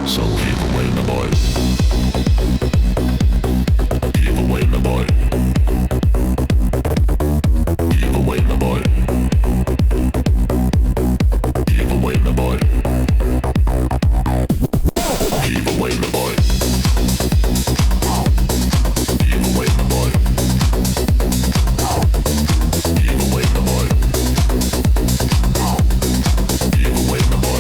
So keep away my boy. Keep away my boy. Keep away my boy. Keep away my boy. Keep away my boy. Keep away my boy. Keep away my boy. Keep away my boy.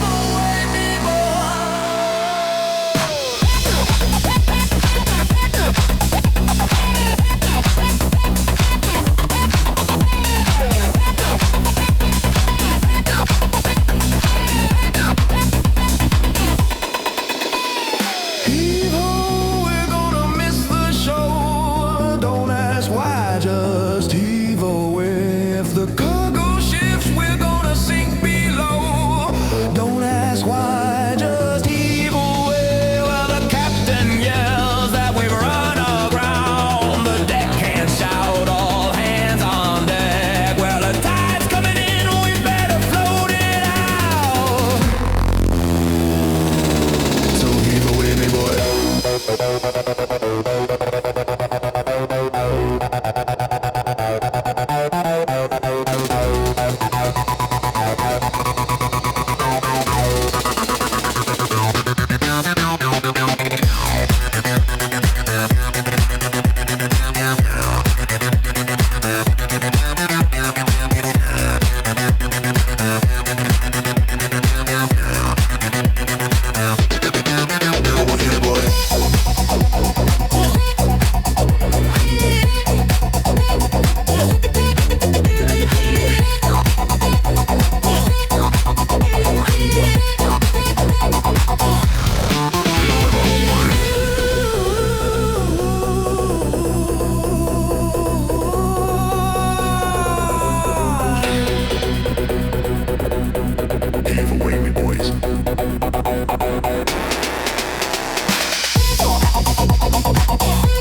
Just heave away. If the cargo shifts, we're gonna sink below. Don't ask why, just heave away. Well, the captain yells that we've run aground. The deck can't shout, all hands on deck. Well, the tide's coming in, we better float it out. So heave away, me boy. Boys.